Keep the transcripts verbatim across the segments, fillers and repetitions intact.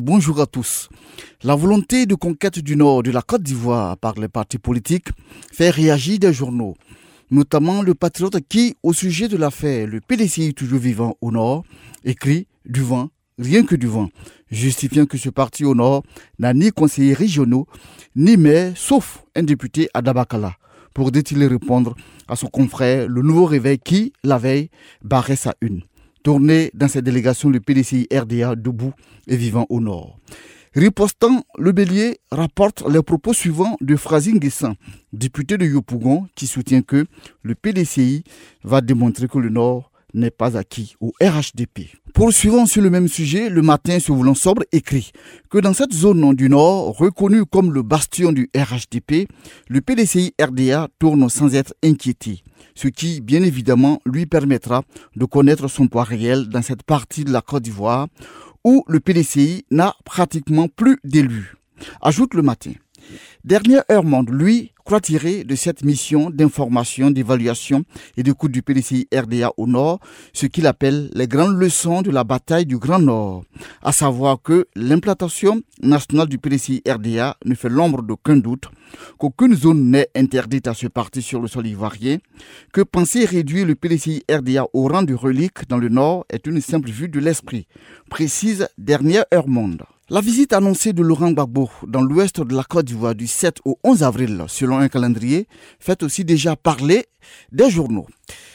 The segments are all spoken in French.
Bonjour à tous. La volonté de conquête du nord de la Côte d'Ivoire par les partis politiques fait réagir des journaux, notamment le Patriote qui, au sujet de l'affaire le P D C I toujours vivant au nord, écrit « du vent, rien que du vent », justifiant que ce parti au nord n'a ni conseillers régionaux, ni maire, sauf un député à Dabakala, pour, dit-il, répondre à son confrère Le Nouveau Réveil qui, la veille, barrait sa une. Tourné dans cette délégation le P D C I R D A debout et vivant au nord. Ripostant, le Bélier rapporte les propos suivants de Frazi Nguessan, député de Yopougon, qui soutient que le P D C I va démontrer que le Nord n'est pas acquis au R H D P. Poursuivant sur le même sujet, Le Matin, se voulant sobre, écrit que dans cette zone du Nord, reconnue comme le bastion du R H D P, le P D C I R D A tourne sans être inquiété, ce qui, bien évidemment, lui permettra de connaître son poids réel dans cette partie de la Côte d'Ivoire où le P D C I n'a pratiquement plus d'élus. Ajoute Le Matin. Dernière Heure Monde, lui, croit tirer de cette mission d'information, d'évaluation et d'écoute du P D C I R D A au Nord ce qu'il appelle les grandes leçons de la bataille du Grand Nord, à savoir que l'implantation nationale du P D C I R D A ne fait l'ombre d'aucun doute, qu'aucune zone n'est interdite à ce parti sur le sol ivoirien, que penser réduire le P D C I R D A au rang de relique dans le Nord est une simple vue de l'esprit, précise Dernière Heure Monde. La visite annoncée de Laurent Gbagbo dans l'ouest de la Côte d'Ivoire du sept au onze avril, selon un calendrier, fait aussi déjà parler des journaux.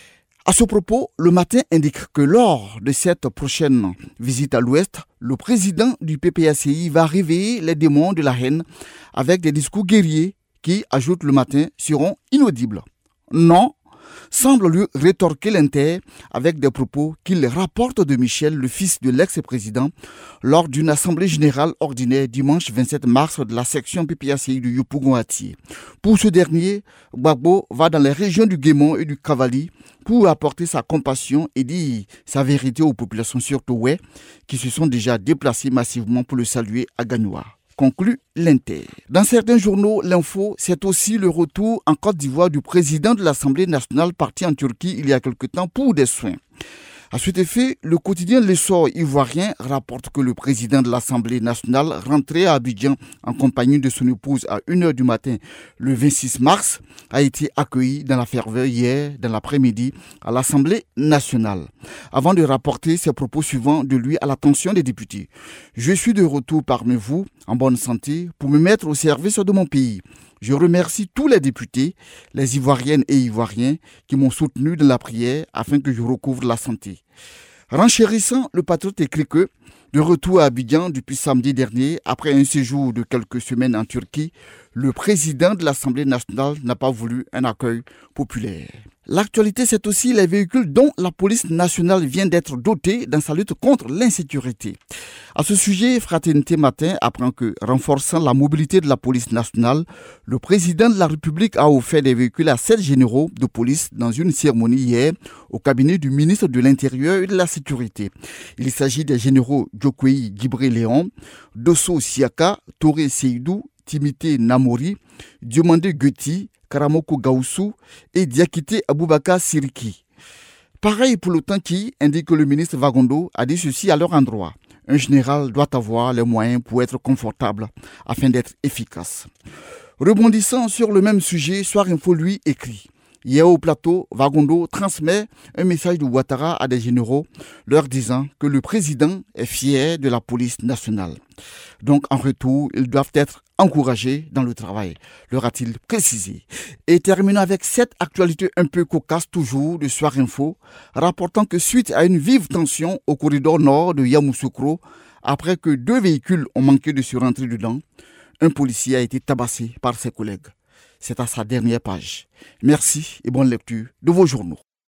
À ce propos, Le Matin indique que lors de cette prochaine visite à l'ouest, le président du P P A C I va réveiller les démons de la haine avec des discours guerriers qui, ajoute Le Matin, seront inaudibles. Non, semble lui rétorquer l'Inter avec des propos qu'il rapporte de Michel, le fils de l'ex-président, lors d'une assemblée générale ordinaire dimanche vingt-sept mars de la section P P A C I du Yopougon-Atié. Pour ce dernier, Gbagbo va dans les régions du Guémon et du Cavali pour apporter sa compassion et dire sa vérité aux populations surtout ouais, qui se sont déjà déplacées massivement pour le saluer à Gagnoa. Conclut l'Inter. Dans certains journaux, l'info, c'est aussi le retour en Côte d'Ivoire du président de l'Assemblée nationale parti en Turquie il y a quelque temps pour des soins. À cet effet, le quotidien L'Essor ivoirien rapporte que le président de l'Assemblée nationale, rentré à Abidjan en compagnie de son épouse à une heure du matin le vingt-six mars, a été accueilli dans la ferveur hier, dans l'après-midi, à l'Assemblée nationale. Avant de rapporter ses propos suivants de lui à l'attention des députés. « Je suis de retour parmi vous, en bonne santé, pour me mettre au service de mon pays. Je remercie tous les députés, les Ivoiriennes et Ivoiriens qui m'ont soutenu dans la prière afin que je recouvre la santé. » Renchérissant, le Patriote écrit que, de retour à Abidjan depuis samedi dernier, après un séjour de quelques semaines en Turquie, le président de l'Assemblée nationale n'a pas voulu un accueil populaire. L'actualité, c'est aussi les véhicules dont la police nationale vient d'être dotée dans sa lutte contre l'insécurité. À ce sujet, Fraternité Matin apprend que, renforçant la mobilité de la police nationale, le président de la République a offert des véhicules à sept généraux de police dans une cérémonie hier au cabinet du ministre de l'Intérieur et de la Sécurité. Il s'agit des généraux Djokoui Guibré-Léon, Dosso Siaka, Touré Seydou, Timité Namori, Diomandé Gueti, Karamoko Gaoussou et Diakité Aboubaka Siriki. Pareil pour l'OTAN qui indique que le ministre Vagondo a dit ceci à leur endroit. Un général doit avoir les moyens pour être confortable afin d'être efficace. Rebondissant sur le même sujet, Soir Info lui écrit. Hier au plateau, Vagondo transmet un message de Ouattara à des généraux leur disant que le président est fier de la police nationale. Donc en retour, ils doivent être encouragés dans le travail, leur a-t-il précisé. Et terminons avec cette actualité un peu cocasse toujours de Soir Info, rapportant que suite à une vive tension au corridor nord de Yamoussoukro, après que deux véhicules ont manqué de se rentrer dedans, un policier a été tabassé par ses collègues. C'est à sa dernière page. Merci et bonne lecture de vos journaux.